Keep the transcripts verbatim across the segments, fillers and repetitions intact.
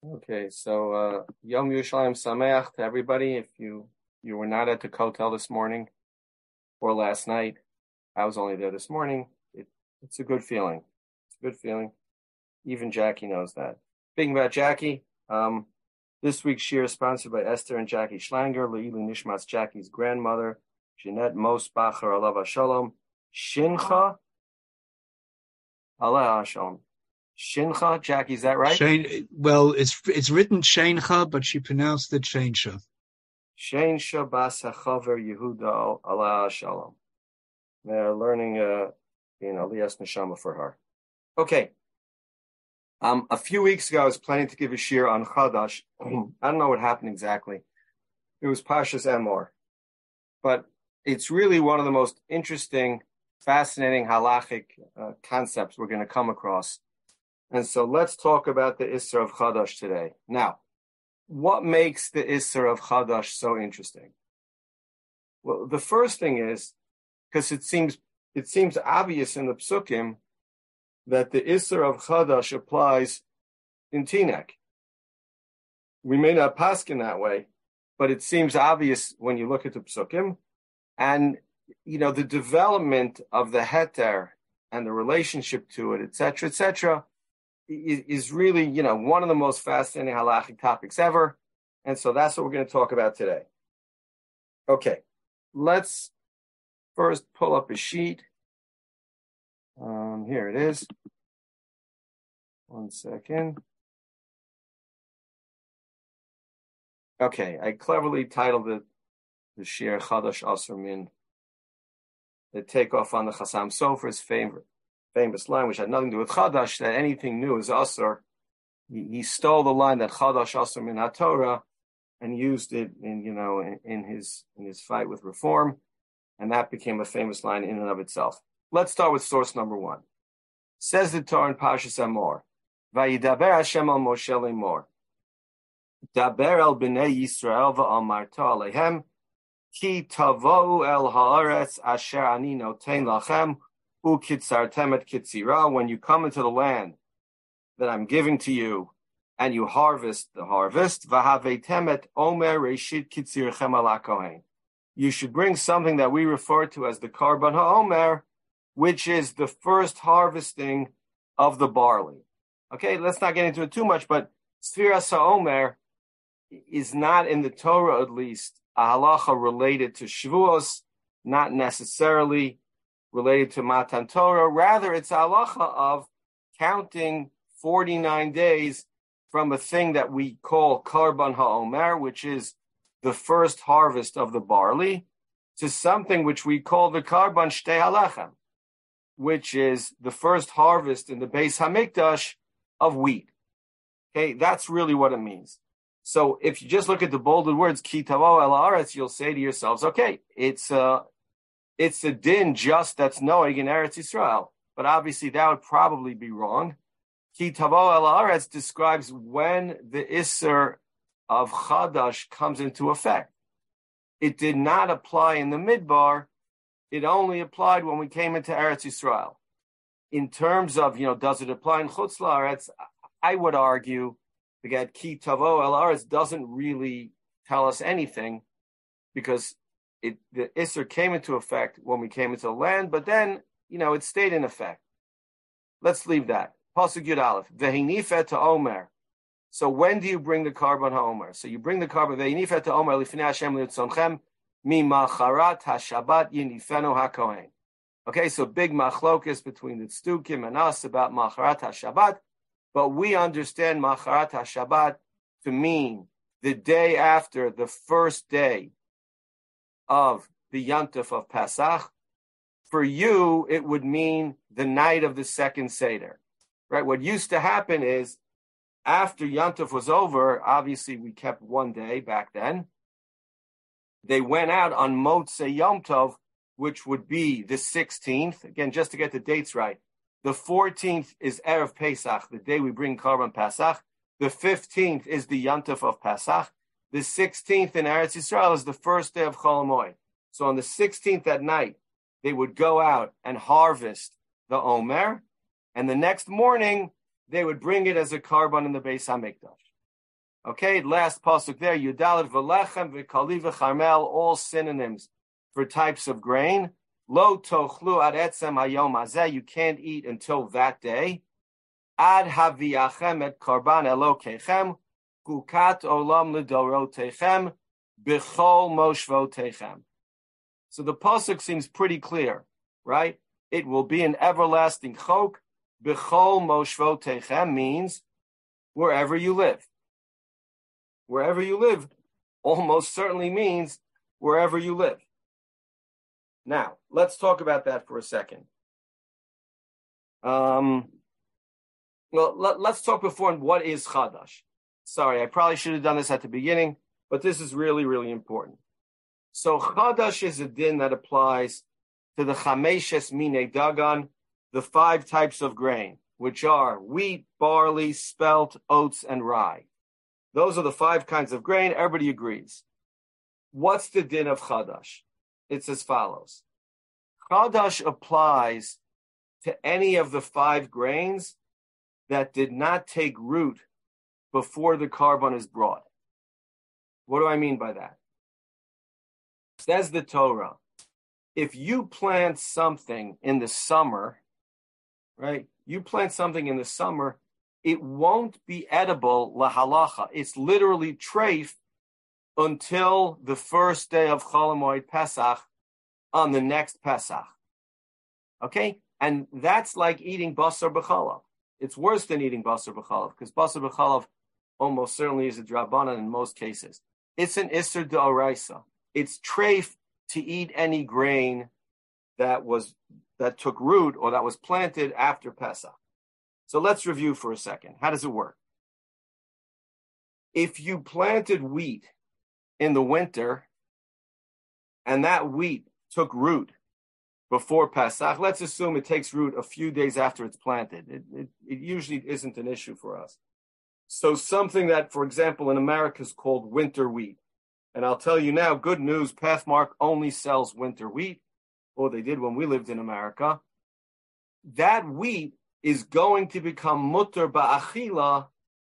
Okay, so uh, Yom Yerushalayim Sameach to everybody. If you you were not at the Kotel this morning or last night, I was only there this morning. It, it's a good feeling. It's a good feeling. Even Jackie knows that. Speaking about Jackie, um, this week's shir is sponsored by Esther and Jackie Schlanger, Le'ilu Nishmas, Jackie's grandmother, Jeanette Mosbacher, Alav Shalom, Shincha, Allah Shalom. Shincha, Jackie, is that right? Shane, well, it's it's written Sheincha, but she pronounced it Sheinsha. Sheinsha bas hachaver Yehuda Allah Shalom. They're learning, uh, you know, Aliyas Neshama for her. Okay. Um, a few weeks ago, I was planning to give a shir on Chadash. I don't know what happened exactly. It was Pashas Emor, but it's really one of the most interesting, fascinating halachic uh, concepts we're going to come across. And so let's talk about the Isser of Chadash today. Now, what makes the Isser of Chadash so interesting? Well, the first thing is, because it seems it seems obvious in the Psukim that the Isser of Chadash applies in Tinek. We may not paskin that way, but it seems obvious when you look at the Psukim. And, you know, the development of the Heter and the relationship to it, et cetera, et cetera, is really, you know, one of the most fascinating halachic topics ever. And so that's what we're going to talk about today. Okay, let's first pull up a sheet. Um, here it is. One second. Okay, I cleverly titled it the Shir Chadash Asur Min. The takeoff on the Chassam Sofer's favorite famous line, which had nothing to do with Chadash, that anything new is Asur. He, he stole the line that Chadash Asur Min HaTorah and used it in, you know, in, in his in his fight with reform, and that became a famous line in and of itself. Let's start with source number one. Says the Torah in Parshas Emor, Vayidaber Hashem al Moshe lemor, Daber el bnei Yisrael va'amarta alehem, ki tavou el haaretz asher ani noten lachem, ukitzartem et kitzira. When you come into the land that I'm giving to you, and you harvest the harvest, v'havetem et omer reshit kitzirchem ala kohen. You should bring something that we refer to as the karban ha'omer, which is the first harvesting of the barley. Okay, let's not get into it too much, but Sfiras ha'omer is not in the Torah, at least, a halacha related to Shavuos, not necessarily related to Matan Torah. Rather, it's a halacha of counting forty-nine days from a thing that we call Karban HaOmer, which is the first harvest of the barley, to something which we call the Karban Shtei Halechem, which is the first harvest in the Beis HaMikdash of wheat. Okay, that's really what it means. So if you just look at the bolded words, Ki Tavo El Haaretz, you'll say to yourselves, okay, it's a, it's a din just that's noeg in Eretz Yisrael. But obviously that would probably be wrong. Ki Tavo El Haaretz describes when the Isser of Chadash comes into effect. It did not apply in the Midbar. It only applied when we came into Eretz Yisrael. In terms of, you know, does it apply in Chutz La'aretz? I would argue that Ki Tavo El Haaretz doesn't really tell us anything, because it, the Isser came into effect when we came into the land, but then, you know, it stayed in effect. Let's leave that. Pasuk Yud Aleph, Vehinifet to Omer. So when do you bring the Karban HaOmer? So you bring the Karban, Vehinifet to Omer, Lifnei Hashem Litzonchem, Mi Macharat HaShabbat Yinifenu HaKohen. Okay, so big machlokus between the Tzdukim and us about Macharat HaShabbat. But we understand Macharat HaShabbat to mean the day after the first day of the Yontif of Pesach. For you, it would mean the night of the second Seder. Right? What used to happen is, after Yontif was over, obviously we kept one day back then. They went out on Motzei Yom Tov, which would be the sixteenth. Again, just to get the dates right. The fourteenth is Erev Pesach, the day we bring Karban Pesach. The fifteenth is the Yontif of Pesach. The sixteenth in Eretz Yisrael is the first day of Chol Hamoed. So on the sixteenth at night, they would go out and harvest the Omer, and the next morning, they would bring it as a Karban in the Beis HaMikdash. Okay, last pasuk there, Yudalet v'lechem v'kali v'charmel, all synonyms for types of grain. Lo tochlu ad etzem hayom hazeh, you can't eat until that day. Ad haviachem et karban elokechem, kukat olam l'dorotechem, b'chol moshvotechem. So the pasuk seems pretty clear, right? It will be an everlasting chok. B'chol moshvotechem means wherever you live. Wherever you live almost certainly means wherever you live. Now, let's talk about that for a second. Um, well, let, let's talk before what is Chadash. Sorry, I probably should have done this at the beginning, but this is really, really important. So Chadash is a din that applies to the Chameshes Minei Dagan, the five types of grain, which are wheat, barley, spelt, oats, and rye. Those are the five kinds of grain. Everybody agrees. What's the din of Chadash? It's as follows. Chadash applies to any of the five grains that did not take root before the carbon is brought. What do I mean by that? Says the Torah, if you plant something in the summer, right? You plant something in the summer, it won't be edible lahalacha. It's literally treif until the first day of Chol Hamoed Pesach on the next Pesach. Okay? And that's like eating basar b'chalav. It's worse than eating basar b'chalav because basar b'chalav almost certainly is a drabanan in most cases. It's an isser d'oraisa. It's treif to eat any grain that was that took root or that was planted after Pesach. So let's review for a second. How does it work? If you planted wheat in the winter and that wheat took root before Pesach, let's assume it takes root a few days after it's planted. It, it, it usually isn't an issue for us. So something that, for example, in America is called winter wheat. And I'll tell you now, good news, Pathmark only sells winter wheat, or they did when we lived in America. That wheat is going to become mutter ba'achila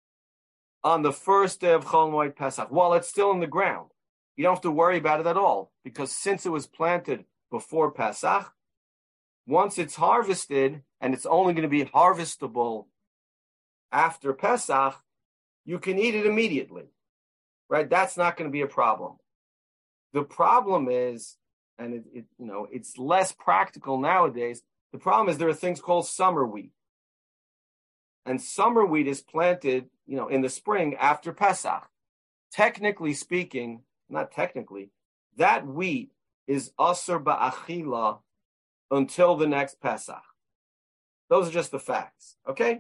on the first day of Chol Hamoed Pesach, while it's still in the ground. You don't have to worry about it at all, because since it was planted before Pesach, once it's harvested, and it's only going to be harvestable after Pesach, you can eat it immediately, right? That's not going to be a problem. The problem is, and it, it, you know, it's less practical nowadays. The problem is there are things called summer wheat. And summer wheat is planted, you know, in the spring after Pesach. Technically speaking, not technically, that wheat is asur ba'achila until the next Pesach. Those are just the facts, okay?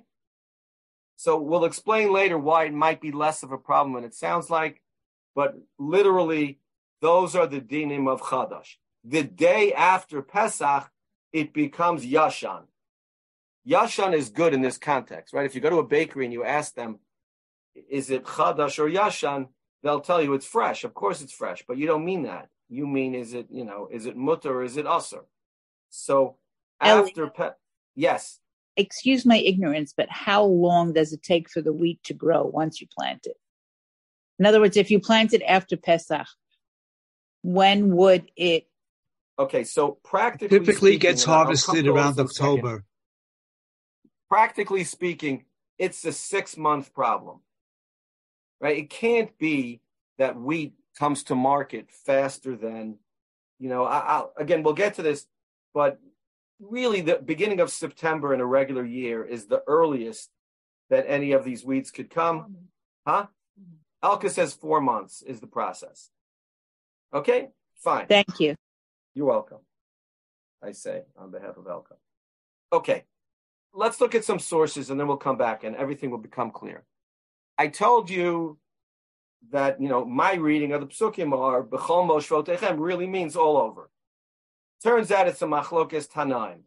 So we'll explain later why it might be less of a problem than it sounds like, but literally, those are the dinim of Chadash. The day after Pesach, it becomes Yashan. Yashan is good in this context, right? If you go to a bakery and you ask them, is it Chadash or Yashan? They'll tell you it's fresh. Of course it's fresh, but you don't mean that. You mean, is it, you know, is it mutter or is it asur? So after, pe- yes. Excuse my ignorance, but how long does it take for the wheat to grow once you plant it? In other words, if you plant it after Pesach, when would it? Okay, so practically typically speaking, gets harvested around October. Practically speaking, it's a six-month problem, right? It can't be that wheat comes to market faster than, you know, I, I'll, again, we'll get to this, but really the beginning of September in a regular year is the earliest that any of these wheats could come. Huh? Elka says four months is the process. Okay, fine. Thank you. You're welcome, I say on behalf of Elka. Okay, let's look at some sources and then we'll come back and everything will become clear. I told you that, you know, my reading of the Psukim are B'chol Moshvotechem really means all over. Turns out it's a machlokes Tanaim.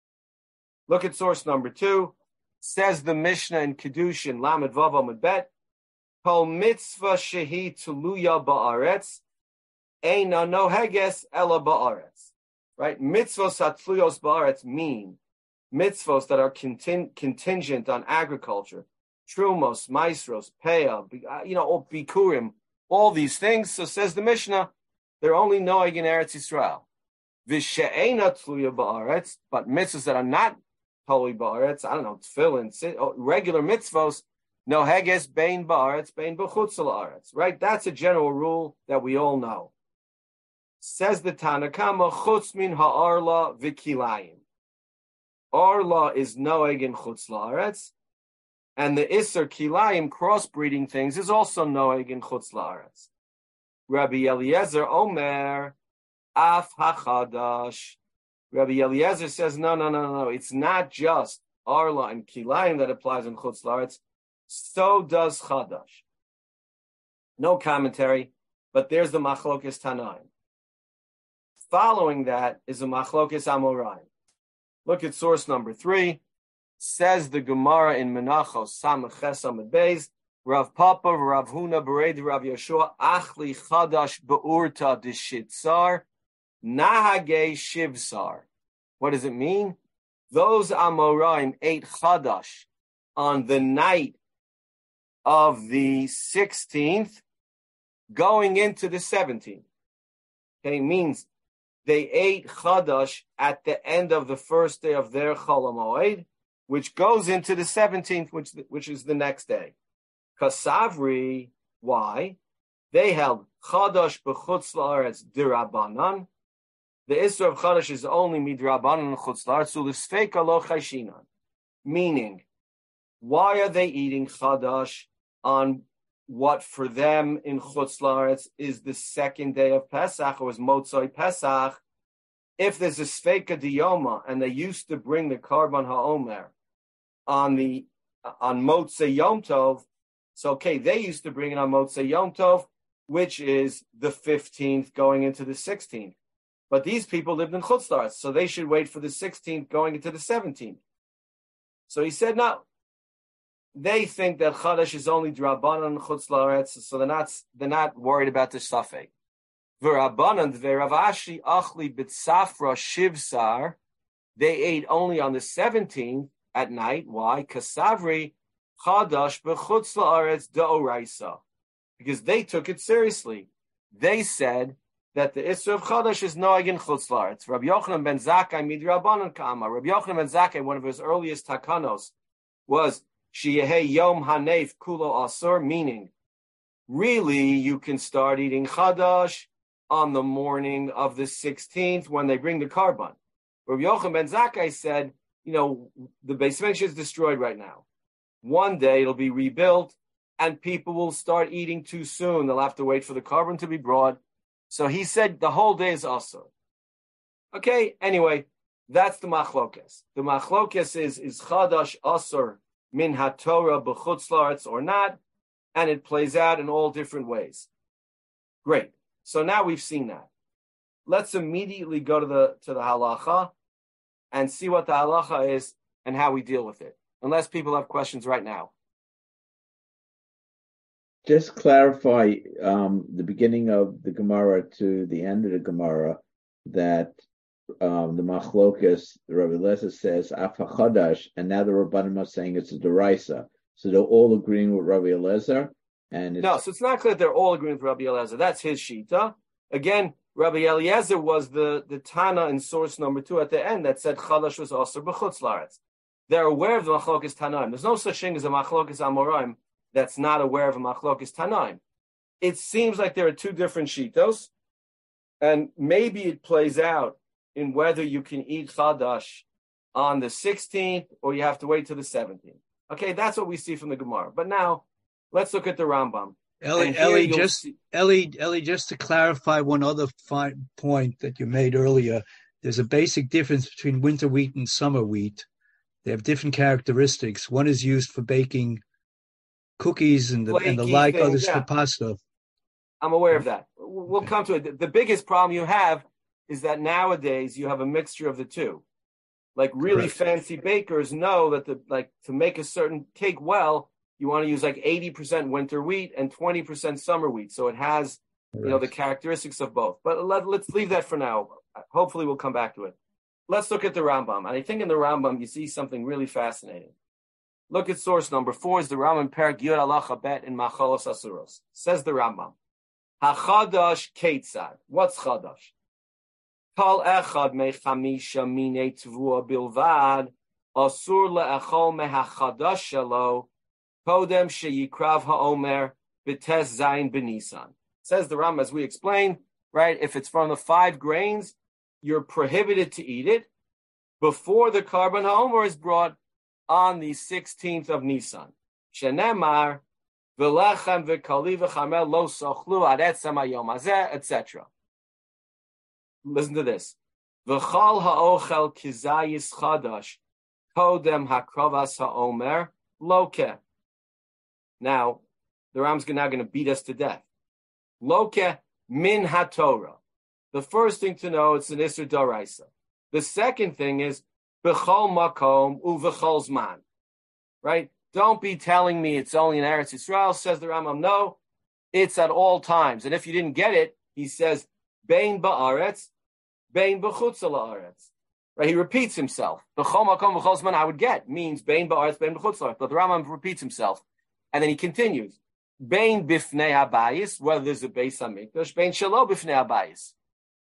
Look at source number two. Says the Mishnah in Kedushin, Lamed Vav Amud Bet, Kol mitzvah shehi tuluya ba'aretz, eina noheges ela ba'aretz. Right? Mitzvos hatluyos ba'aretz mean mitzvos that are conting- contingent on agriculture. Trumos, Maestros, Peah, you know, all Bikurim, all these things. So says the Mishnah, they're only noeg in Eretz Yisrael. V'she'ena tluya ba'aretz, but mitzvahs that are not totally ba'aretz, I don't know, tefillin, regular mitzvahs, no heges bein ba'aretz, bein b'chutz la'aretz, right? That's a general rule that we all know. Says the Tanakama, chutz min ha'arla v'kilayim. Arla is noeg in chutz la'aretz, and the Isser Kilayim, crossbreeding things, is also noeg in chutz la'aretz. Rabbi Eliezer Omer, af hachadash. Rabbi Eliezer says, no, no, no, no, it's not just Arla and Kilayim that applies in chutz la'aretz. So does chadash. No commentary, but there's the machlokes Tanaim. Following that is the machlokes Amoraim. Look at source number three. Says the Gemara in Menachos, Samach Ches Amud Beis, Rav Papa, Rav Huna, Beredi, Rav Yeshua, Achli Chadash Be'urta D'Shitzar, Nahage Shivsar. What does it mean? Those Amoraim ate Chadash on the night of the sixteenth, going into the seventeenth. Okay, means they ate Chadash at the end of the first day of their Chol HaMoed, which goes into the seventeenth, which which is the next day. Kasavri, why? They held Chadash b'chutz la'aretz d'Rabbanan. The Isra of Chadash is only midrabanan and chutz la'aretz, so l'sfeika lo chayshinan. Meaning, why are they eating Chadash on what for them in chutz la'aretz is the second day of Pesach, or is Motzoi Pesach? If there's a Sfeika Diyoma, and they used to bring the Karban HaOmer on the on Motzei Yom Tov, so okay, they used to bring it on Motzei Yom Tov, which is the fifteenth going into the sixteenth. But these people lived in chutz la'aretz, so they should wait for the sixteenth going into the seventeenth. So he said, no. They think that Chadash is only D'Rabbanan and chutz la'aretz, so they're not they're not worried about the Safek. V'Rabbanan v'Rav Ashi achli b'tzafra shivsar. They ate only on the seventeenth at night. Why? Kasavri Chadash b'chutz la'aretz de'oraisa. Because they took it seriously. They said that the Isra of Chadash is noeg in chutz la'aretz. Rabbi Yochanan ben Zakkai midrabanan kama. Rabbi Yochanan ben Zakkai, one of his earliest takanos, was Sheyehei Yom Hanef Kulo Asur, meaning, really, you can start eating Chadash on the morning of the sixteenth when they bring the Karban. Rabbi Yochanan ben Zakkai said, you know, the Beis Mikdash is destroyed right now. One day it'll be rebuilt, and people will start eating too soon. They'll have to wait for the Karban to be brought. So he said the whole day is Asur. Okay, anyway, that's the Machlokes. The Machlokes is, is Chadash Asur min haTorah b'chutz la'aretz or not, and it plays out in all different ways. Great. So now we've seen that. Let's immediately go to the to the halacha and see what the halacha is and how we deal with it. Unless people have questions right now. Just clarify um, the beginning of the Gemara to the end of the Gemara that Um, the Machlokes, the Rabbi Eliezer says Afa Chadash, and now the Rabbanim are saying it's a Deraisa. So they're all agreeing with Rabbi Eliezer, and it's... no, so it's not clear that they're all agreeing with Rabbi Eliezer. That's his shita. Again, Rabbi Eliezer was the, the Tana in source number two at the end that said Chadash was also b'chutz la'aretz. They're aware of the Machlokes Tanaim. There's no such thing as a Machlokes Amoraim that's not aware of a Machlokes Tanaim. It seems like there are two different shitos, and maybe it plays out in whether you can eat Chadash on the sixteenth or you have to wait till the seventeenth. Okay, that's what we see from the Gemara. But now, let's look at the Rambam. Ellie, Ellie just see... Ellie, Ellie, just to clarify one other fine point that you made earlier, there's a basic difference between winter wheat and summer wheat. They have different characteristics. One is used for baking cookies and the, and the like, things, others yeah. for pasta. I'm aware of that. We'll come to it. The biggest problem you have is that nowadays you have a mixture of the two. Like really Correct. Fancy bakers know that the like to make a certain cake well, you want to use like eighty percent winter wheat and twenty percent summer wheat. So it has, Correct. you know, the characteristics of both. But let, let's leave that for now. Hopefully we'll come back to it. Let's look at the Rambam. And I think in the Rambam you see something really fascinating. Look at source number four is the Rambam Perek Yud Halacha Bet in Machalos Asuros. Says the Rambam, HaChadash Keitzad. What's Chadash? Kol echad mechamisha mine tvua bilvad asur le'echol mehachadash shelo kodem sheyikrav ha'omer b'tes zayin b'nisan. Says the Rambam, as we explained, right? If it's from the five grains, you're prohibited to eat it before the Karban ha'omer is brought on the sixteenth of Nisan. Shenemar v'lechem v'kali v'chamel lo sochlu ad etzem hayom hazeh, et cetera. Listen to this. V'chal ha'ochel kizayis chadash kodem hakrovas ha'omer loke. Now, the Ram's now going to beat us to death. Loke min haTorah. The first thing to know, it's an Isser Doraisa. The second thing is b'chol makom u'v'chol zman. Right? Don't be telling me it's only in Eretz Yisrael, says the Rambam. No, it's at all times. And if you didn't get it, he says, Bein ba'aretz, bein b'chutz la'aretz. Right? He repeats himself. B'chol makom v'chol zman, I would get, means bein ba'aretz, bein b'chutz la'aretz. But the Rambam repeats himself. And then he continues. Bein b'fnei habayis, whether there's a Beis HaMikdash, bein shelo b'fnei habayis.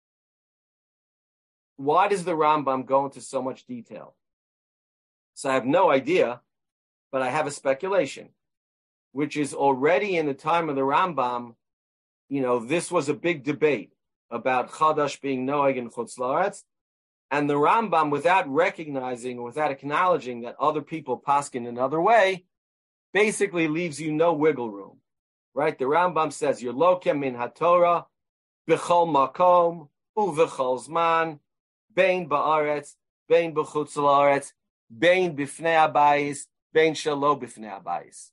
Why does the Rambam go into so much detail? So I have no idea, but I have a speculation, which is already in the time of the Rambam, you know, this was a big debate about Chadash being Noeg in Chutz La'aretz, and the Rambam, without recognizing, without acknowledging that other people paskin another way, basically leaves you no wiggle room, right? The Rambam says, you're lokem min haTorah, b'chol makom, u'v'chol zman, bein ba'aretz, bein b'chutz la'aretz, bein b'fnei habayis, bein shelo b'fnei habayis.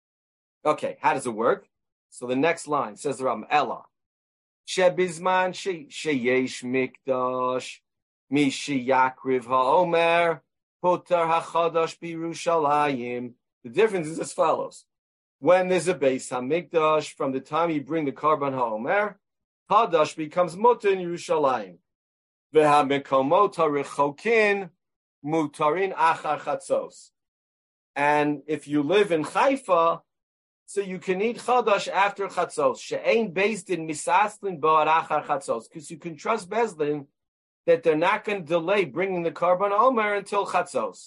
Okay, how does it work? So the next line says the Rambam, Ella, shebizman sheyesh mikdash, mi sheyakriv ha'omer, putar ha'chadash b'Yerushalayim. The difference is as follows. When there's a Beis HaMikdash, from the time you bring the Karban HaOmer, Chadash becomes mutar in Yerushalayim. V'ha'mekomot ha'rechokin mutarin achar chatzos. And if you live in Haifa, so you can eat Chadash after chatzos. She'ein based in misaslin bo'ar achar chatzos. Because you can trust Bezdin that they're not going to delay bringing the Karban HaOmer until chatzos.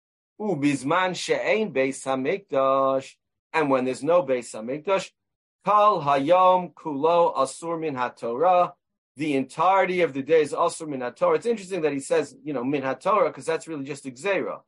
Ubizman she'ein Beis HaMikdash, and when there's no Beis HaMikdash, Kal Hayom Kulo Asur Min HaTorah, the entirety of the day is Asur Min HaTorah. It's interesting that he says, you know, Min HaTorah, because that's really just Gzeira.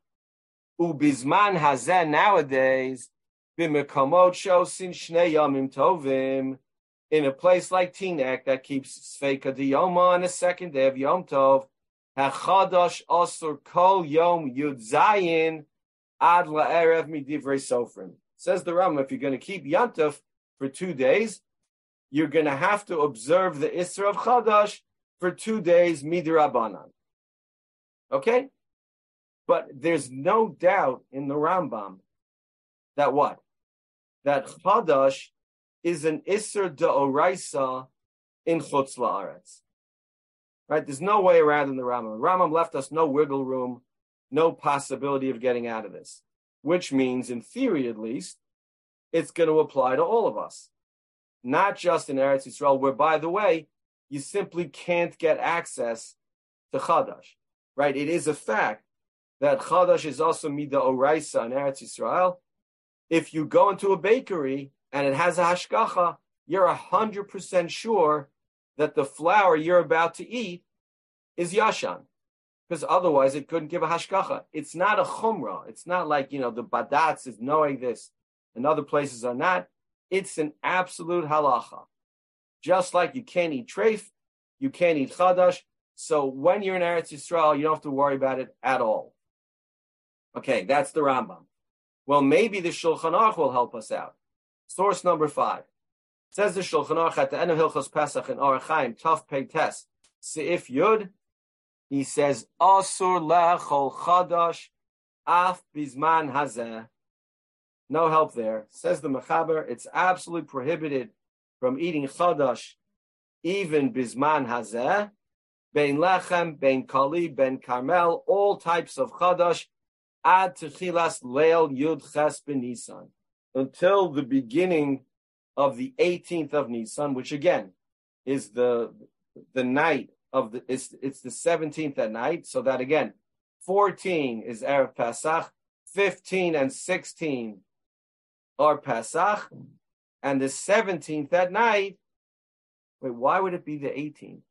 Ubizman Hazeh, nowadays, B'mekomot Shosin Shnei Yomim Tovim, in a place like Teaneck that keeps Sveika Diyoma on the second day of Yom Tov, HaChadash Asur Kol Yom Yud Zayin Ad La'erev Midivrei Sofrim. Says the Rambam, if you're going to keep Yantuf for two days, you're going to have to observe the Isra of Chadash for two days Midrabanan. Okay? But there's no doubt in the Rambam that what? That Chadash is an Isra D'Oraisa in Chutz La'aretz. Right? There's no way around in the Rambam. The Rambam left us no wiggle room, no possibility of getting out of this. Which means, in theory at least, it's going to apply to all of us. Not just in Eretz Yisrael, where, by the way, you simply can't get access to Chadash. Right? It is a fact that Chadash is also Mida Oraisa in Eretz Yisrael. If you go into a bakery and it has a hashgacha, you're one hundred percent sure that the flour you're about to eat is Yashan. Because otherwise it couldn't give a hashgacha. It's not a chumrah. It's not like, you know, the badatz is knowing this and other places are not. It's an absolute halacha. Just like you can't eat treif, you can't eat chadash. So when you're in Eretz Yisrael, you don't have to worry about it at all. Okay, that's the Rambam. Well, maybe the Shulchan Aruch will help us out. Source number five. It says the Shulchan Aruch at the end of Hilchos Pesach in Orach Chaim, Tov Pei Tes, Seif Yud, he says, Asur lechol chadash af bizman hazeh. No help there. Says the Mechaber, it's absolutely prohibited from eating chadash, even bizman hazeh, bein lechem, bein kali, bein karmel, all types of chadash, ad techilas leil yud ches b'Nisan, until the beginning of the eighteenth of Nisan, which again is the the night of the it's it's the seventeenth at night. So that again, fourteen is Erev Pesach, fifteen and sixteen are Pesach, and the seventeenth at night. Wait, why would it be the eighteenth?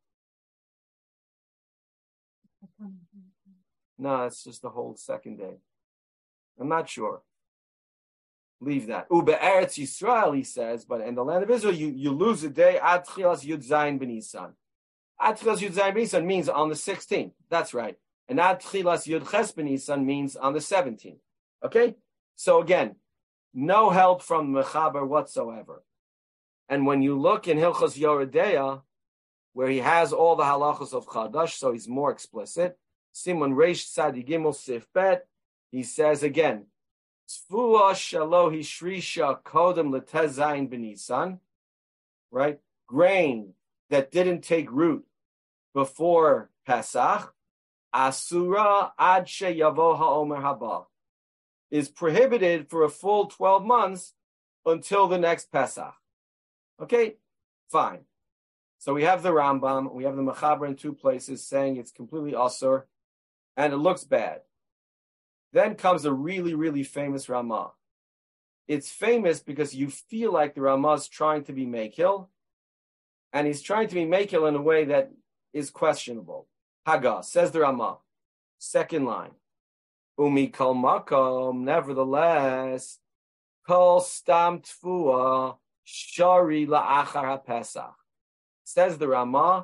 No, it's just the whole second day. I'm not sure. Leave that. Ube Eretz Yisrael, he says, but in the land of Israel, you, you lose a day. Ad Chilas Yud Zayin B'Nisan. Ad Chilas Yud Zayin B'Nisan means on the sixteenth. That's right. And Ad Chilas Yud Ches B'Nisan means on the seventeenth. Okay? So again, no help from Mechaber whatsoever. And when you look in Hilchos Yoredeya, where he has all the halachos of Chadash, so he's more explicit. Simon Reish Tzadi Gimel Sif Bet, he says again, Tzvua Shalohi Shrisha Kodem Letezayin B'Nisan, right? Grain that didn't take root before Pesach, Asura Ad Sheyavo HaOmer Haba, is prohibited for a full twelve months until the next Pesach. Okay, fine. So we have the Rambam, we have the Mechaber in two places saying it's completely asur, and it looks bad. Then comes a really, really famous Ramah. It's famous because you feel like the Ramah is trying to be Mekil, and he's trying to be Mekil in a way that is questionable. Haggah, says the Ramah, second line. Umi kol makom, nevertheless, kol stam tfua, shari la'achar ha'pesach. Says the Ramah,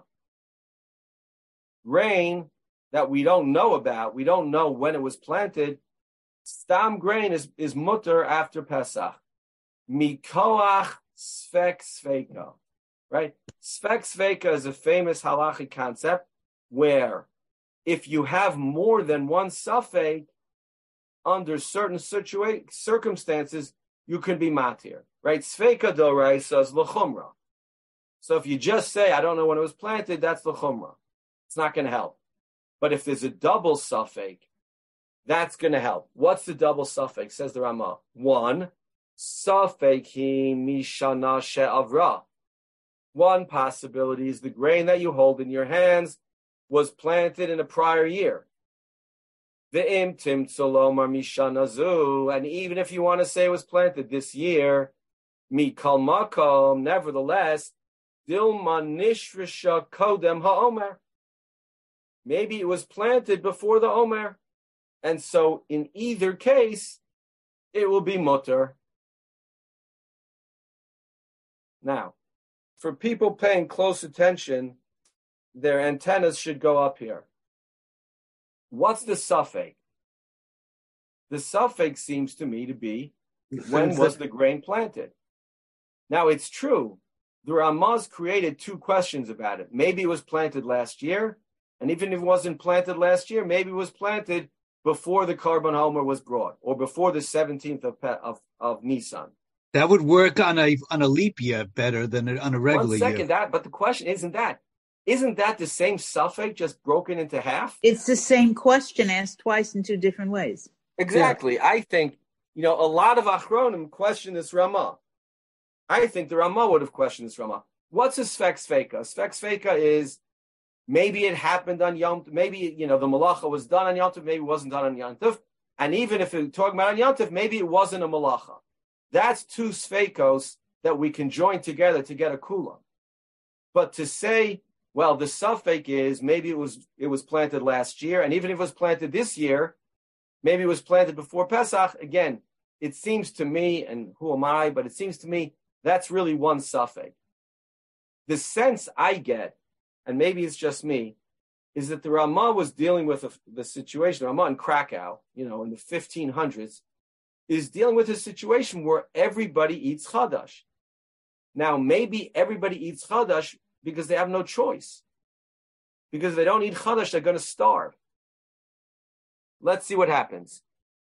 grain that we don't know about, we don't know when it was planted, stam grain is, is mutter after Pesach. Mikoach sfek sveka. Right? Sfek sveka is a famous halachic concept where if you have more than one safek, under certain situa- circumstances, you can be matir. Right? Sveka doraisa is l'chumra. So if you just say, I don't know when it was planted, that's the chumrah. It's not going to help. But if there's a double suffix, that's going to help. What's the double suffix? Says the Ramah. One, suffix hi mishana she'avra. One possibility is the grain that you hold in your hands was planted in a prior year. Ve'im tim tzolomar mishana zu. And even if you want to say it was planted this year, mikal makom, nevertheless, Dilma nishrisha kodem ha'omer. Maybe it was planted before the Omer. And so in either case, it will be mutter. Now, for people paying close attention, their antennas should go up here. What's the suffix? The suffix seems to me to be, when was the grain planted? Now, it's true. The Ramaz created two questions about it. Maybe it was planted last year, and even if it wasn't planted last year, maybe it was planted before the Karban Homer was brought, or before the seventeenth of, of, of Nisan. That would work on a on a leap year better than on a regular One second, year. that, but the question isn't that. Isn't that the same suffix just broken into half? It's the same question asked twice in two different ways. Exactly. Yeah. I think, you know, a lot of Achronim question this Ramah. I think the Ramah would have questioned this Ramah. What's a Sfek Sveka? Sfek Sveka is maybe it happened on Yom Tov, maybe, you know, the Malacha was done on Yom Tov, maybe it wasn't done on Yom Tov. And even if we're talking about on Yom Tov, maybe it wasn't a Malacha. That's two Svekos that we can join together to get a Kula. But to say, well, the suffix is maybe it was it was planted last year, and even if it was planted this year, maybe it was planted before Pesach. Again, it seems to me, and who am I, but it seems to me that's really one suffix. The sense I get, and maybe it's just me, is that the Ramah was dealing with a, the situation, the Ramah in Krakow, you know, in the fifteen hundreds, is dealing with a situation where everybody eats Chadash. Now, maybe everybody eats Chadash because they have no choice. Because if they don't eat Chadash, they're going to starve. Let's see what happens.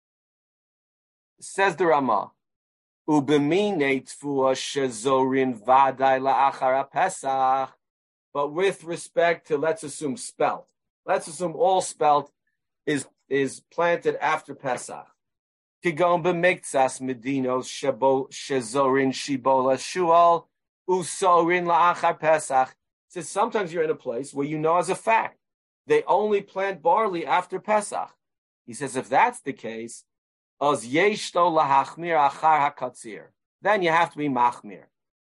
Says the Ramah, Ubemine tfua shezorin vaday la'achar Pesach. But with respect to, let's assume spelt. Let's assume all spelt is is planted after Pesach. Kigon b'miktsas medinos shezorin shibola shual usorin la'achar Pesach. So sometimes you're in a place where you know as a fact they only plant barley after Pesach. He says if that's the case, oz yeshto lahachmir achar hakatzir. Then you have to be machmir.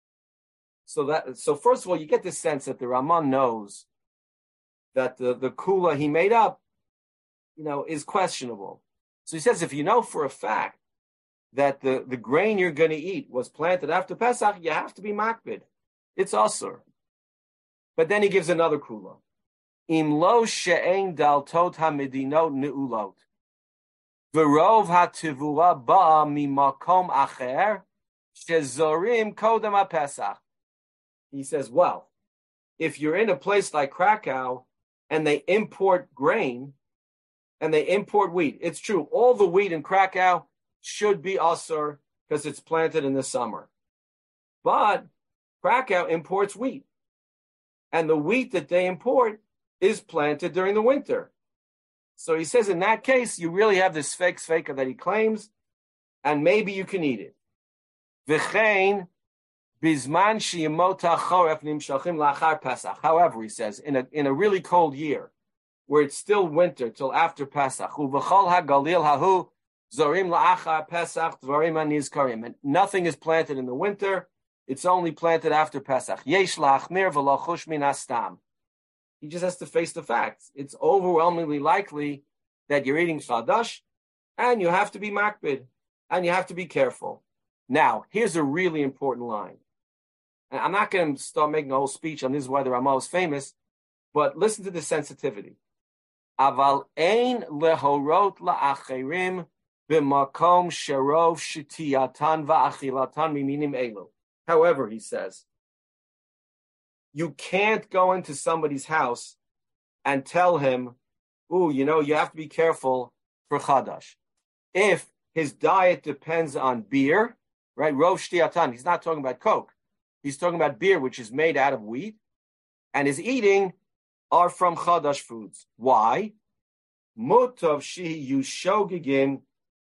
So that so first of all, you get the sense that the Ramah knows that the, the kula he made up, you know, is questionable. So he says if you know for a fact that the, the grain you're going to eat was planted after Pesach, you have to be makbid. It's asur. But then he gives another kula. Im lo she'ein daltot hamedinot ne'ulot. V'rov hativua ba'a mimakom acher shezorim kodem ha'pesach. He says, well, if you're in a place like Krakow and they import grain and they import wheat, it's true, all the wheat in Krakow should be asur because it's planted in the summer. But Krakow imports wheat. And the wheat that they import is planted during the winter. So he says in that case, you really have this fake sveka that he claims, and maybe you can eat it. V'chein bizman sheyemota choref nimshachim lachar Pesach. However, he says, in a in a really cold year, where it's still winter till after Pesach, uv'chol hagalil hahu zorim la'achar Pesach dvarim anizkarim, and nothing is planted in the winter. It's only planted after Pesach. Yesh la'achmir v'lo chush min astam. He just has to face the facts. It's overwhelmingly likely that you're eating chadash, and you have to be makbid, and you have to be careful. Now, here's a really important line. And I'm not going to start making a whole speech on this is why the Ramah is famous, but listen to the sensitivity. Aval ein lehorot la'acherim b'makom sherov shetiyatan va'achilatan miminim elu. However, he says, you can't go into somebody's house and tell him, ooh, you know, you have to be careful for chadash. If his diet depends on beer, right? Rov shtiyatan, he's not talking about Coke. He's talking about beer, which is made out of wheat, and his eating are from chadash foods. Why? Mutav shehiyu shogigin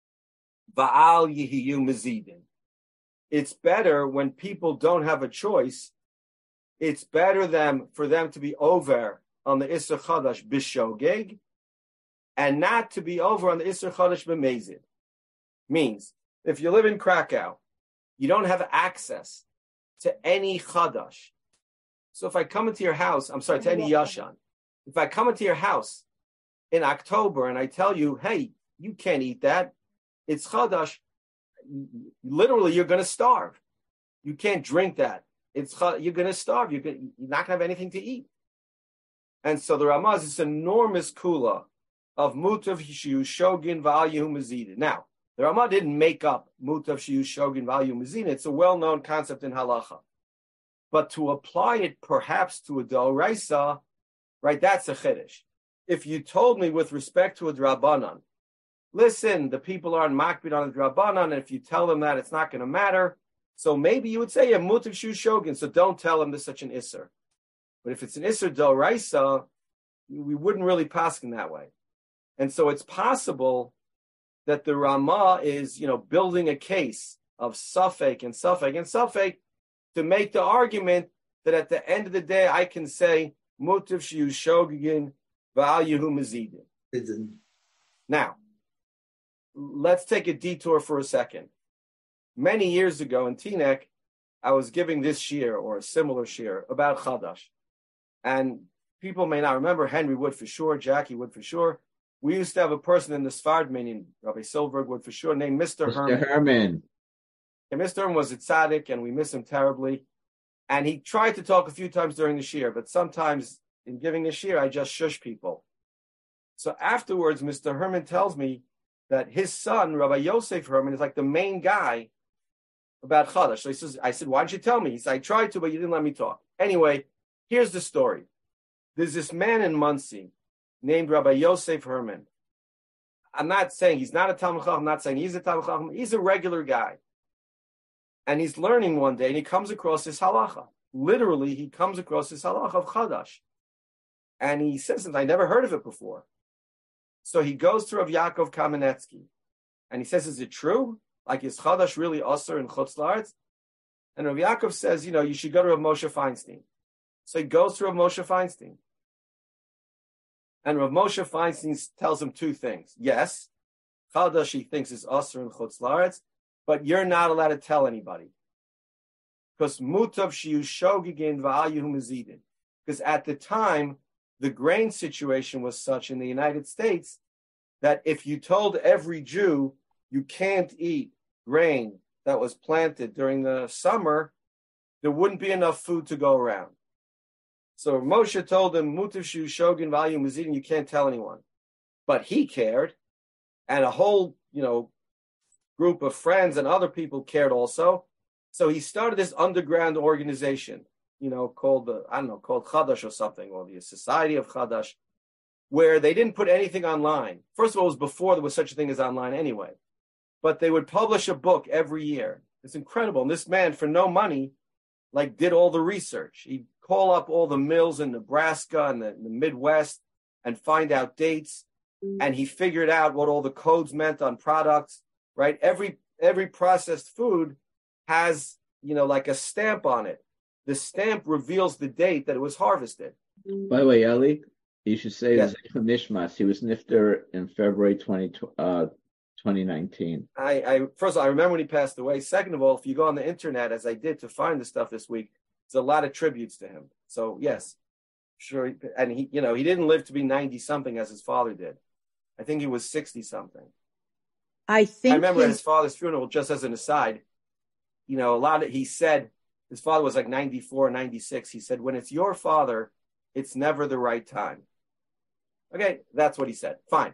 va'al yihiyu mezidin. It's better when people don't have a choice. It's better them for them to be over on the Isser Chadash b'shogeg and not to be over on the Isser Chadash b'mezid. Means, if you live in Krakow, you don't have access to any Chadash. So if I come into your house, I'm sorry, to any Yashan. If I come into your house in October and I tell you, hey, you can't eat that, it's Chadash, literally you're going to starve. You can't drink that. It's you're going to starve. You're, gonna, you're not going to have anything to eat. And so the Ramah is this enormous kula of mutav shiyu shogin value mazida. Now, the Ramah didn't make up mutav shiyu shogin value mazida. It's a well-known concept in halacha. But to apply it perhaps to a d'oraisa, right, that's a chiddush. If you told me with respect to a drabanan, listen, the people aren't makbid on the drabanan, and if you tell them that, it's not going to matter. So maybe you would say, yeah, mutav shu shogin, so don't tell them there's such an isser. But if it's an isser d'oraisa, we wouldn't really pass in that way. And so it's possible that the Ramah is, you know, building a case of safek and safek and safek to make the argument that at the end of the day, I can say, mutav shu shogin v'al yehu mezidin. Now, let's take a detour for a second. Many years ago in Teaneck, I was giving this shir or a similar shir about Chadash. And people may not remember, Henry would for sure, Jackie would for sure. We used to have a person in the Sfard meaning Rabbi Silberg would for sure, named Mister Mister Herman. Herman. And Mister Herman was a tzaddik, and we miss him terribly. And he tried to talk a few times during the shir, but sometimes in giving the shir, I just shush people. So afterwards, Mister Herman tells me that his son, Rabbi Yosef Herman, is like the main guy about Chadash. So he says, I said, why didn't you tell me? He said, I tried to, but you didn't let me talk. Anyway, here's the story. There's this man in Muncie named Rabbi Yosef Herman. I'm not saying he's not a Talmid Chacham, I'm not saying he's a Talmid Chacham. He's a regular guy. And he's learning one day, and he comes across this halacha. Literally, he comes across this halacha of Chadash. And he says, I never heard of it before. So he goes to Rav Yaakov Kamenetsky, and he says, is it true? Like, is Chadash really Osir in Chutz La'aretz? And Rav Yaakov says, you know, you should go to Rav Moshe Feinstein. So he goes to Rav Moshe Feinstein. And Rav Moshe Feinstein tells him two things. Yes, Chadash he thinks is Osir in Chutz La'aretz, but you're not allowed to tell anybody. Because Mutav Shiyu Shogigin Va'ayu Mezidin. Because at the time, the grain situation was such in the United States that if you told every Jew you can't eat grain that was planted during the summer, there wouldn't be enough food to go around. So Moshe told him, Mutav Shiyu Shogin Va'ayu Mezidin, you can't tell anyone. But he cared, and a whole, you know, group of friends and other people cared also. So he started this underground organization, you know, called the, I don't know, called Chadash or something, or the Society of Chadash, where they didn't put anything online. First of all, it was before there was such a thing as online anyway. But they would publish a book every year. It's incredible. And this man, for no money, like did all the research. He'd call up all the mills in Nebraska and the, the Midwest and find out dates. And he figured out what all the codes meant on products, right? Every every processed food has, you know, like a stamp on it. The stamp reveals the date that it was harvested. By the way, Eli, you should say yes. Zeichem Nishmas. He was nifter in February twenty, uh, twenty nineteen. I, I first of all, I remember when he passed away. Second of all, if you go on the internet, as I did to find the stuff this week, there's a lot of tributes to him. So yes, sure. And he, you know, he didn't live to be ninety something as his father did. I think he was sixty something. I think I remember his... at his father's funeral, just as an aside, you know, a lot of, he said, his father was like ninety-four, ninety-six. He said, when it's your father, it's never the right time. Okay, that's what he said. Fine.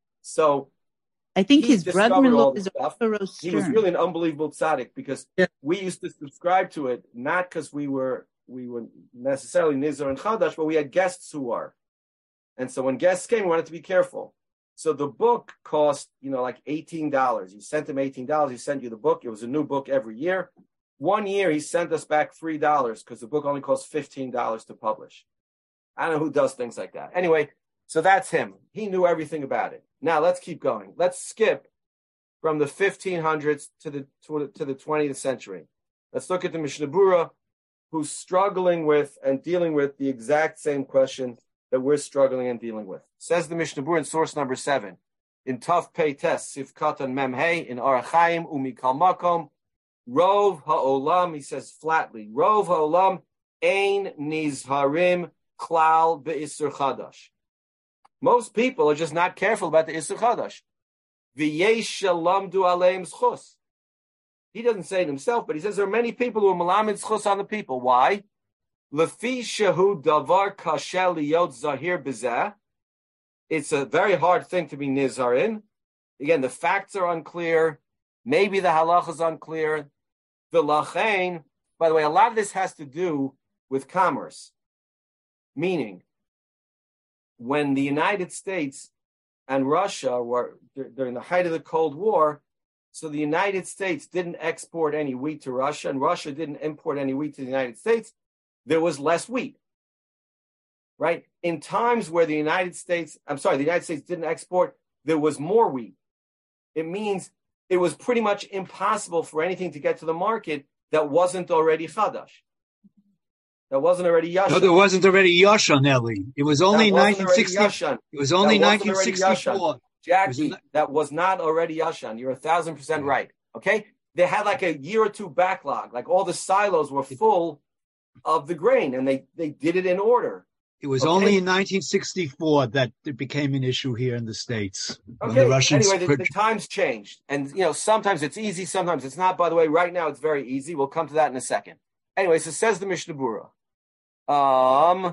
So I think his brother-in-law is a He was really an unbelievable tzaddik because yeah. we used to subscribe to it, not because we were we were necessarily Nizar and Chadash, but we had guests who were. And so when guests came, we wanted to be careful. So the book cost, you know, like eighteen dollars. You sent him eighteen dollars. He sent you the book. It was a new book every year. One year, he sent us back three dollars because the book only costs fifteen dollars to publish. I don't know who does things like that. Anyway, so that's him. He knew everything about it. Now, let's keep going. Let's skip from the fifteen hundreds to the to the twentieth century. Let's look at the Mishnah Berurah, who's struggling with and dealing with the exact same question that we're struggling and dealing with. Says the Mishnah Berurah in source number seven, in Taf Pei Tes Sifkatan Mem Hey in Arachaim Umikal Makom Rov Ha'olam. He says flatly, Rov Ha'olam Ein Nizharim Klal Be'Isur Chadash. Most people are just not careful about the Isur Chadash. V'yesh Shalamdu Aleim Zchus. He doesn't say it himself, but he says there are many people who are Malamed Zchus on the people. Why? Lefi shehu davar kasher liyot zahir b'zeh. It's a very hard thing to be nizar in. Again, the facts are unclear. Maybe the halacha is unclear. V'lachein, by the way, a lot of this has to do with commerce. Meaning, when the United States and Russia were during the height of the Cold War, so the United States didn't export any wheat to Russia, and Russia didn't import any wheat to the United States, there was less wheat, right? In times where the United States, I'm sorry, the United States didn't export, there was more wheat. It means it was pretty much impossible for anything to get to the market that wasn't already Chadash. That wasn't already Yashan. No, there wasn't already Yashan, Eli. It was only nineteen sixty. It was only nineteen sixty-four. Jackie, was that was not already Yashan. You're a thousand percent right. Okay? They had like a year or two backlog. Like all the silos were full of the grain, and they, they did it in order. It was okay? only in nineteen sixty-four that it became an issue here in the States. Okay, the Russians anyway, the, the times changed. And, you know, sometimes it's easy, sometimes it's not. By the way, right now it's very easy. We'll come to that in a second. Anyway, so says the Mishnah Berurah. Um,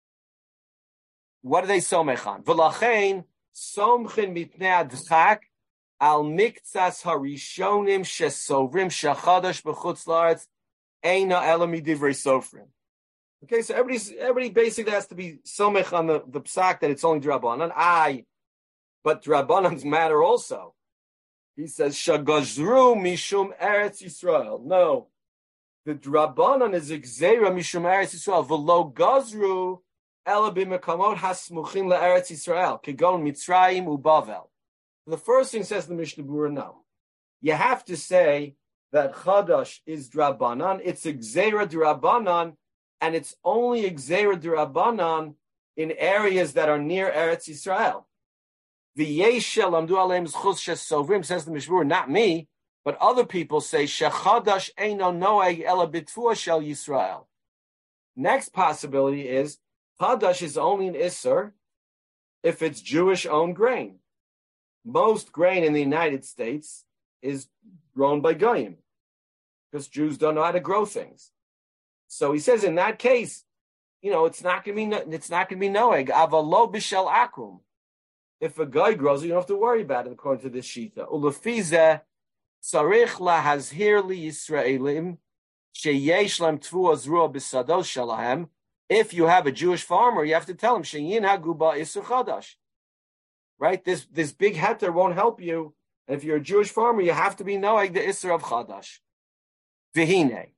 what do they somechan? V'lachein somchin mitnei adchak al miktsas harishonim shesovrim shachadash b'chutz la'aretz eina ela midivrei sofrim. Okay, so everybody's, everybody basically has to be somech on the, the psak that it's only drabanan. I, but drabanans matter also. He says shagazru mishum eretz Yisrael. No. The drabanan is exera mishum eretz Yisrael. V'lo gazru ela b'mekamot hasmuchim la'eretz Yisrael, kegon Mitzrayim u'Bavel. The first thing says the Mishnah Berurah, no. You have to say that Chadash is Drabanan, it's a Gzeira Drabanan, and it's only a Gzeira Drabanan in areas that are near Eretz Yisrael. V'yeshel amdu aleim zchus shesovrim, says the Mishnah Berurah, not me, but other people say Shechadash eino noeg ela bitfua shel Yisrael. Next possibility is Chadash is only an Isser if it's Jewish-owned grain. Most grain in the United States is grown by Goyim because Jews don't know how to grow things. So he says in that case, you know, it's not going to be it's not going to be noeg avalo b'shel akrum. If a guy grows it, you don't have to worry about it according to this shita. Ulefize sarich lahazhir li Yisraelim sheyesh lem tvu azrua b'sados shalahem. If you have a Jewish farmer, you have to tell him sheyin haguba isur chadash. Right? This this big heter won't help you. And if you're a Jewish farmer, you have to be knowing the isur of chadash. V'hine.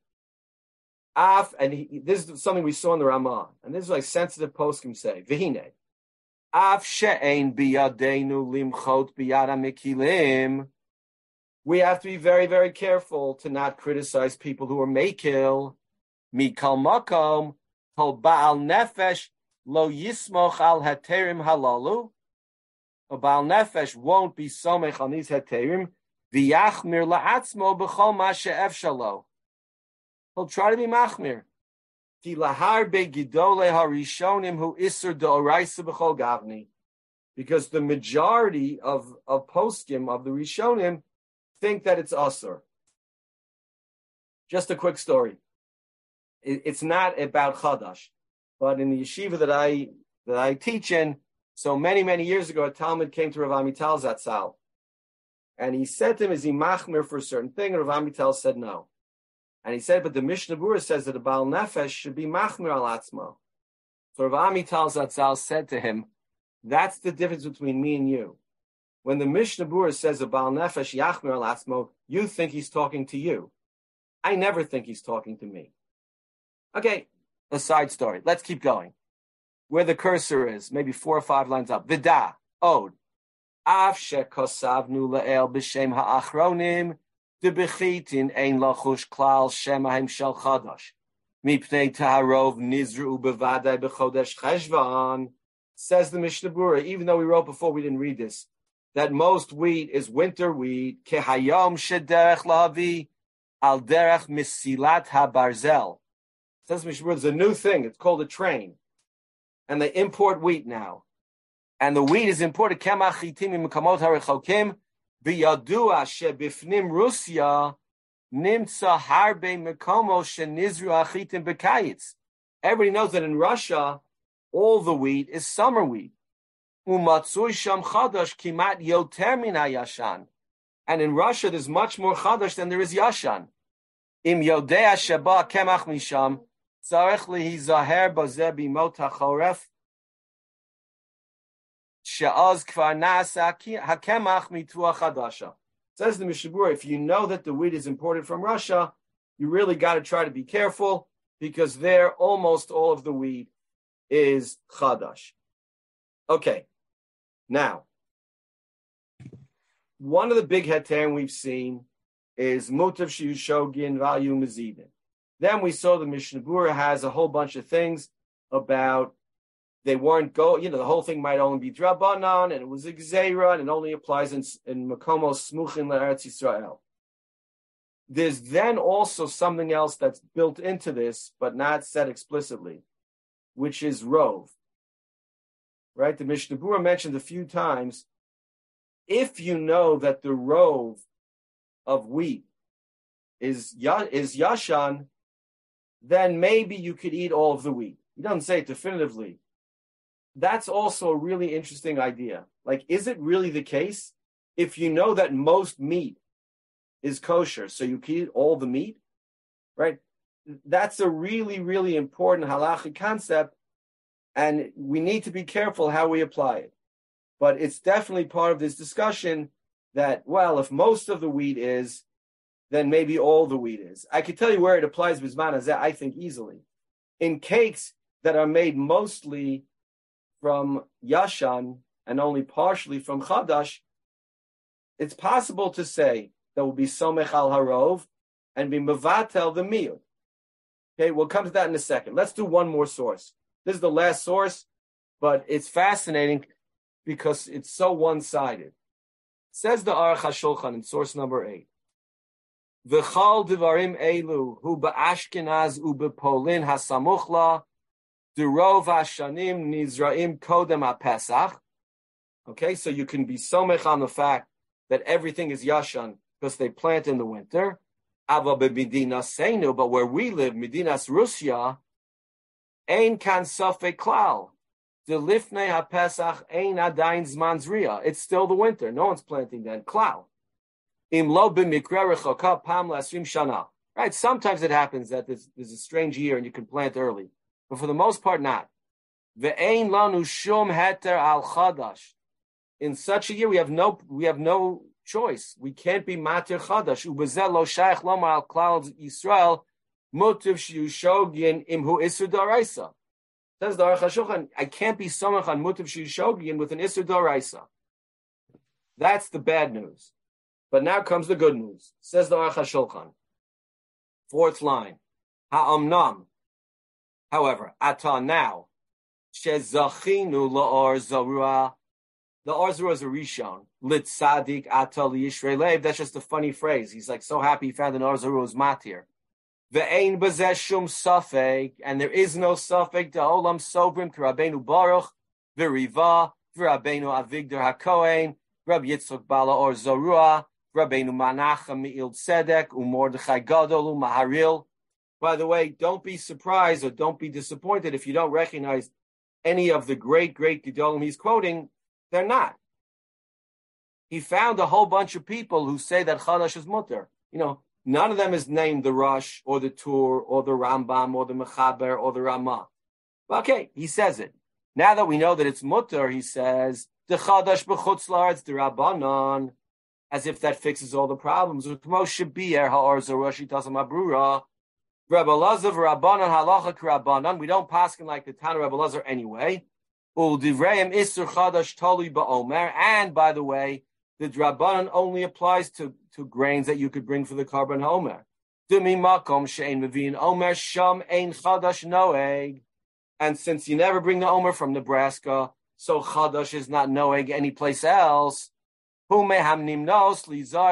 Af, and he, this is something we saw in the Ramah, and this is like sensitive poskim say. V'hine. Af she'ein biyadeinu limchot biyad hamikilim. We have to be very, very careful to not criticize people who are mekil. Mikal makom kol ba'al nefesh lo yismoch al heterim halalu. A Baal Nefesh won't be somech on these heterim. V'yachmir la'atzmo b'chol ma she'efshalo. He'll try to be machmir. Ki lahar begidole harishonim hu isur de'oraisa b'chol gavni. Because the majority of, of poskim, of the Rishonim, think that it's asur. Just a quick story. It, it's not about Chadash, but in the yeshiva that I that I teach in, so many, many years ago, a Talmud came to Rav Amital Zatzal, and he said to him, is he machmir for a certain thing? And Rav Amital said no. And he said, but the Mishnah Berurah says that a Baal Nefesh should be machmir al atzmo. So Rav Amital Zatzal said to him, that's the difference between me and you. When the Mishnah Berurah says a Baal Nefesh yachmir al atzmo, you think he's talking to you. I never think he's talking to me. Okay, a side story. Let's keep going. Where the cursor is, maybe four or five lines up. Vida, Od. Av shekosavnu la'el b'shem ha'achronim, debechitin ein lachush klal shemahem shel chadash. Mipnei taharov nizru bevadai b'chodesh cheshvan. Says the Mishnah Berurah, even though we wrote before, we didn't read this, that most wheat is winter wheat, kehayom shederech lahavi, al derech misilat habarzel. Says the Mishnah Berurah, it's a new thing, it's called a train. And they import wheat now. And the wheat is imported, kemach chitim im kamot harechokim, v'yadua shebifnim Russia, nimtza harbe mekomo shenizru achitim bekayitz. Everybody knows that in Russia, all the wheat is summer wheat. Umatzui sham chadash kimat yoter min hayashan. And in Russia, there's much more chadash than there is yashan. Im yodea sheba kemach misham, tzarech lihizaher bazeh bimot hachoref, she'az kvar nasa hakemach mitua chadasha. Says the Mishnah Berurah, if you know that the wheat is imported from Russia, you really got to try to be careful, because there almost all of the wheat is chadash. Okay, now, one of the big heterim we've seen is mutav shiyu shogin value mezidin. Then we saw the Mishnah Berurah has a whole bunch of things about they weren't go. You know, the whole thing might only be drabanan, and it was a gzeira, and it only applies in in makomos smuchin le'eretz Yisrael. There's then also something else that's built into this, but not said explicitly, which is rov. Right? The Mishnah Berurah mentioned a few times, if you know that the rov of wheat is is yashan, then maybe you could eat all of the wheat. He doesn't say it definitively. That's also a really interesting idea. Like, is it really the case? If you know that most meat is kosher, so you can eat all the meat, right? That's a really, really important halachic concept, and we need to be careful how we apply it. But it's definitely part of this discussion that, well, if most of the wheat is, then maybe all the wheat is. I can tell you where it applies Bizman Hazeh, I think, easily. In cakes, that are made mostly from Yashan and only partially from Chadash, it's possible to say that will be Somech al Harov and be Mevatel the Miyud. Okay, we'll come to that in a second. Let's do one more source. This is the last source, but it's fascinating because it's so one-sided. Says the Aruch HaShulchan in source number eight. V'chal divarim elu hu ba'ashkenaz u b'polin hasamuchla durov hashanim nizraim kodem ha'pesach. Okay, so you can be somech on the fact that everything is yashan because they plant in the winter. Ava b'medinas seinu, but where we live, Medinas Russia, ein kan safek klal. The lifnei ha'pesach ein adayin zman zriya. It's still the winter. No one's planting then. Klal. Im lo b'mikra rechoka pam l'asrim shana. Right. Sometimes it happens that there's, there's a strange year and you can plant early, but for the most part, not. Ve'ein lanu shum heter al chadash. In such a year, we have no we have no choice. We can't be matir chadash. Ubezel lo shaykh lomar al klal Yisrael mutiv shiu shogin imhu isur daraisa. Says the Aruch HaShulchan, I can't be somech on mutiv shiu shogin with an isur daraisa. That's the bad news. But now comes the good news. Says the Aruch HaShulchan. Fourth line. Ha'amnam. However, ata now, shezachinu la'or zarua. The or zarua is a rishon. Lit sadik ata liyishrei lev. That's just a funny phrase. He's like so happy he found an or zarua is matir. Ve'ein bazeh shum safek. And there is no safek. Da'olam sobrim k'Rabbeinu Baruch. V'riva. V'Rabbeinu Avigdor HaKohen. Rabbi Yitzchak Bala or zarua. Rabbeinu Menachem Me'il Tzedek, Umordechai Gadol, Umaharil. By the way, don't be surprised or don't be disappointed if you don't recognize any of the great, great Gedolim he's quoting. They're not. He found a whole bunch of people who say that Chadash is mutter. You know, none of them is named the Rosh or the Tur or the Rambam or the Mechaber or the Ramah. Okay, he says it. Now that we know that it's mutter, he says, the Chadash b'chutz la'aretz the Rabbanon. As if that fixes all the problems. Rabbi Lazar Rabbanan halacha k'Rabbanan. We don't paskin like the Tana Rabbi Lazar anyway. U'divrayim isur chadash toli ba'omer. And by the way, the Rabbanan only applies to, to grains that you could bring for the Karban Homer. Dumi makom she'ein mevin omer sham ein chadash noeg. And since you never bring the omer from Nebraska, so chadash is not noeg anyplace else. It's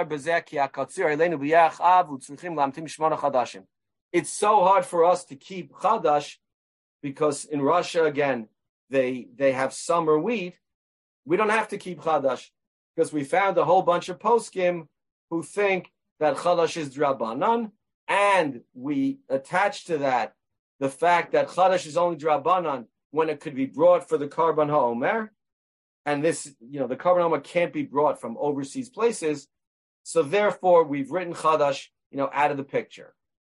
so hard for us to keep Chadash because in Russia, again, they they have summer wheat. We don't have to keep Chadash because we found a whole bunch of poskim who think that Chadash is Drabanan, and we attach to that the fact that Chadash is only Drabanan when it could be brought for the Karban HaOmer. And this, you know, the Karban HaOmer can't be brought from overseas places. So therefore, we've written Chadash, you know, out of the picture.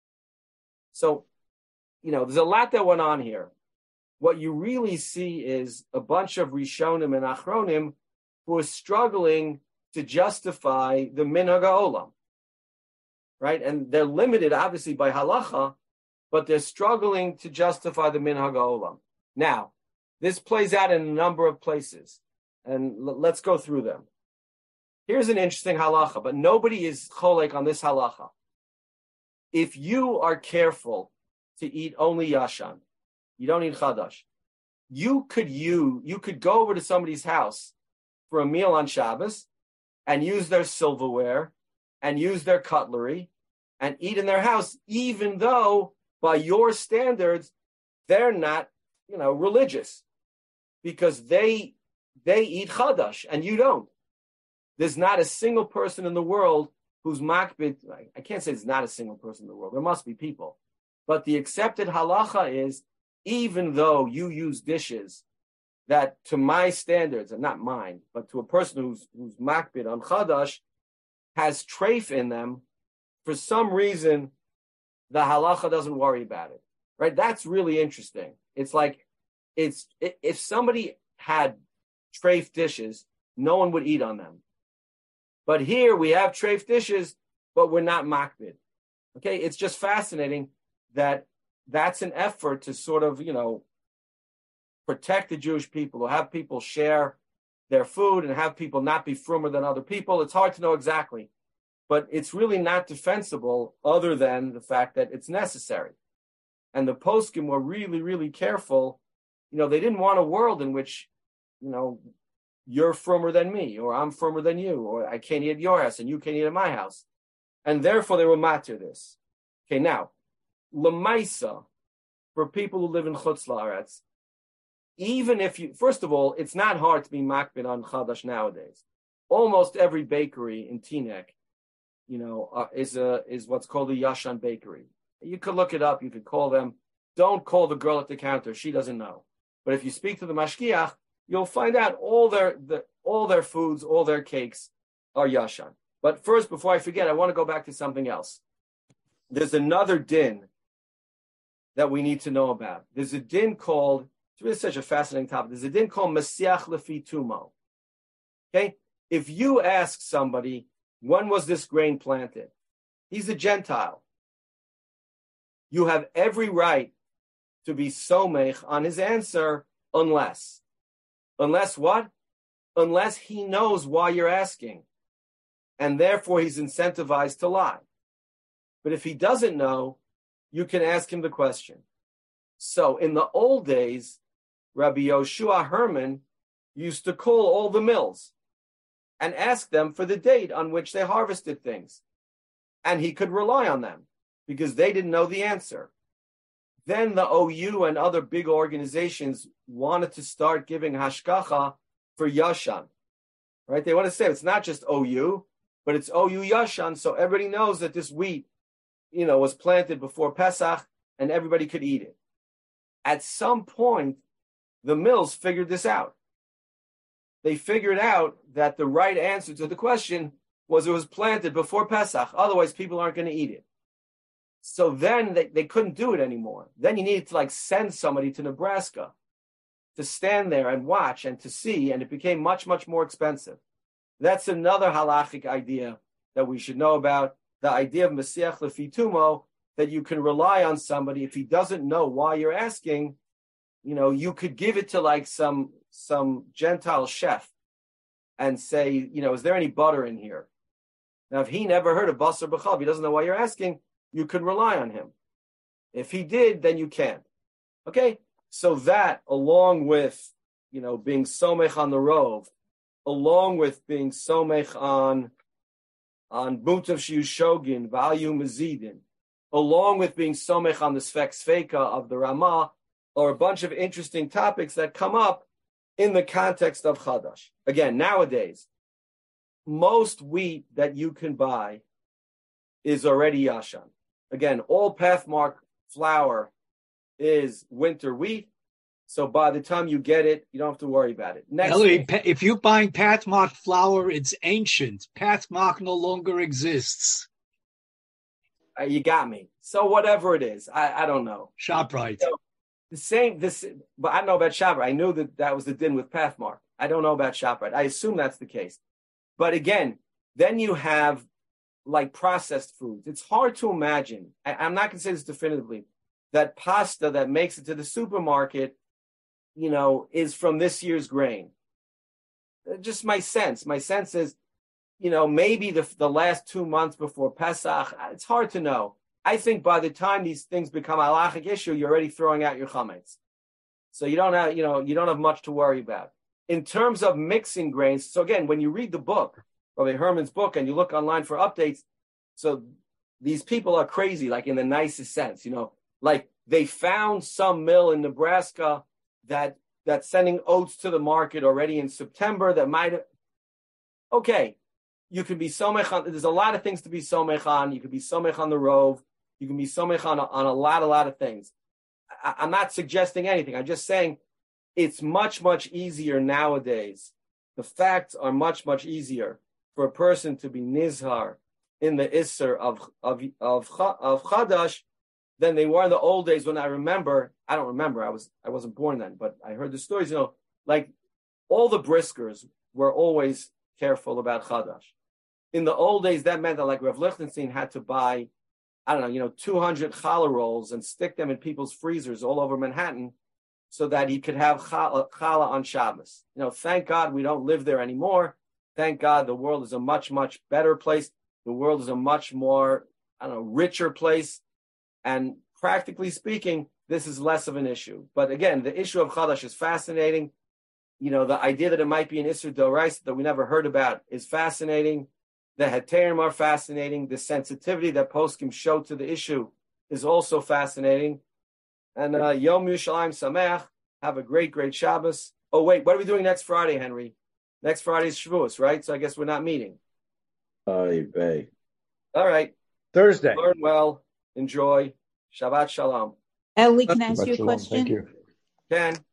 So, you know, there's a lot that went on here. What you really see is a bunch of Rishonim and Achronim who are struggling to justify the Minhag HaOlam, right? And they're limited, obviously, by halacha, but they're struggling to justify the Minhag HaOlam. Now, this plays out in a number of places. And l- let's go through them. Here's an interesting halacha, but nobody is cholek on this halacha. If you are careful to eat only yashan, you don't eat chadash, you could you you could go over to somebody's house for a meal on Shabbos and use their silverware and use their cutlery and eat in their house, even though by your standards they're not, you know, religious, because they they eat chadash and you don't. There's not a single person in the world who's makbid. I can't say there's not a single person in the world. There must be people. But the accepted halacha is, even though you use dishes that to my standards, and not mine, but to a person who's who's makbid on chadash, has treif in them, for some reason, the halacha doesn't worry about it. Right? That's really interesting. It's like, it's if somebody had treif dishes, no one would eat on them. But here we have treif dishes, but we're not makbid. Okay, it's just fascinating that that's an effort to sort of, you know, protect the Jewish people, or have people share their food and have people not be frumer than other people. It's hard to know exactly, but it's really not defensible other than the fact that it's necessary. And the poskim were really, really careful. You know, they didn't want a world in which, you know, you're firmer than me, or I'm firmer than you, or I can't eat at your house and you can't eat at my house. And therefore they were matir this. Okay, now, Lamaisa, for people who live in Chutz La'aretz, even if you, first of all, it's not hard to be makbid on Chadash nowadays. Almost every bakery in Teaneck, you know, uh, is a is what's called a Yashan bakery. You could look it up. You could call them. Don't call the girl at the counter. She doesn't know. But if you speak to the mashkiach, you'll find out all their the, all their foods, all their cakes are Yashan. But first, before I forget, I want to go back to something else. There's another din that we need to know about. There's a din called, it's really such a fascinating topic. There's a din called Masiach Lefi Tumo. Okay? If you ask somebody, when was this grain planted? He's a Gentile. You have every right to be somech on his answer unless. Unless what? Unless he knows why you're asking. And therefore he's incentivized to lie. But if he doesn't know, you can ask him the question. So in the old days, Rabbi Yoshua Herman used to call all the mills and ask them for the date on which they harvested things. And he could rely on them because they didn't know the answer. Then the O U and other big organizations wanted to start giving hashkacha for Yashan. Right? They want to say it's not just O U, but it's O U Yashan, so everybody knows that this wheat, you know, was planted before Pesach and everybody could eat it. At some point, the mills figured this out. They figured out that the right answer to the question was it was planted before Pesach. Otherwise, people aren't going to eat it. So then they, they couldn't do it anymore. Then you needed to like send somebody to Nebraska to stand there and watch and to see, and it became much, much more expensive. That's another halachic idea that we should know about, the idea of Masiach Lefi Tumo, that you can rely on somebody. If he doesn't know why you're asking, you know, you could give it to like some some Gentile chef and say, you know, is there any butter in here? Now, if he never heard of basar b'chalav, he doesn't know why you're asking, you can rely on him. If he did, then you can't. Okay? So that, along with, you know, being somech on the rov, along with being somech on on Mutav Shiu Shogin, Value Mazidin, along with being somech on the Sfek Sfeika of the Ramah, are a bunch of interesting topics that come up in the context of Chadash. Again, nowadays, most wheat that you can buy is already Yashan. Again, all Pathmark flour is winter wheat, so by the time you get it, you don't have to worry about it. Next, Ellie, if you're buying Pathmark flour, it's ancient. Pathmark no longer exists. Uh, you got me. So whatever it is, I, I don't know. ShopRite. So, the same, this, but I don't know about ShopRite. I knew that that was the din with Pathmark. I don't know about ShopRite. I assume that's the case. But again, then you have like processed foods. It's hard to imagine, I, I'm not going to say this definitively, that pasta that makes it to the supermarket, you know, is from this year's grain. Just my sense. My sense is, you know, maybe the the last two months before Pesach, it's hard to know. I think by the time these things become a halachic issue, you're already throwing out your chametz. So you don't have, you know, you don't have much to worry about. In terms of mixing grains, so again, when you read the book, Rabbi Herman's book, and you look online for updates, so these people are crazy, like in the nicest sense, you know, like they found some mill in Nebraska that that's sending oats to the market already in September that might have, okay, you can be somech on, there's a lot of things to be somech on. You can be somech on the rov. You can be somech on, on a lot, a lot of things. I, I'm not suggesting anything. I'm just saying it's much, much easier nowadays. The facts are much, much easier for a person to be nizhar in the isser of, of, of, of Chadash than they were in the old days when I remember, I don't remember, I, was, I wasn't born then, but I heard the stories, you know, like all the briskers were always careful about Chadash. In the old days, that meant that like Rav Lichtenstein had to buy, I don't know, you know, two hundred challah rolls and stick them in people's freezers all over Manhattan so that he could have challah, challah on Shabbos. You know, thank God we don't live there anymore. Thank God the world is a much, much better place. The world is a much more, I don't know, richer place. And practically speaking, this is less of an issue. But again, the issue of Chadash is fascinating. You know, the idea that it might be an Isser D'Oraisa that we never heard about is fascinating. The Heterim are fascinating. The sensitivity that Poskim show to the issue is also fascinating. And uh, Yom Yerushalayim Sameach. Have a great, great Shabbos. Oh, wait, what are we doing next Friday, Henry? Next Friday is Shavuos, right? So I guess we're not meeting. Oy vey. All right. Thursday. Learn well. Enjoy. Shabbat Shalom. Ellie, can I ask Shabbat you a shalom. question? Thank you. Ken.